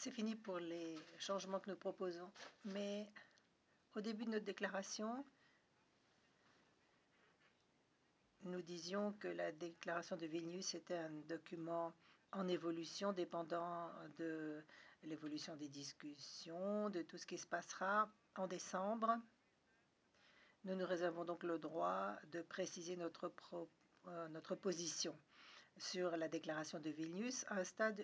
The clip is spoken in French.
c'est fini pour les changements que nous proposons. Mais au début de notre déclaration, nous disions que la déclaration de Vilnius était un document en évolution, dépendant de l'évolution des discussions, de tout ce qui se passera en décembre. Nous nous réservons donc le droit de préciser notre position sur la déclaration de Vilnius à un stade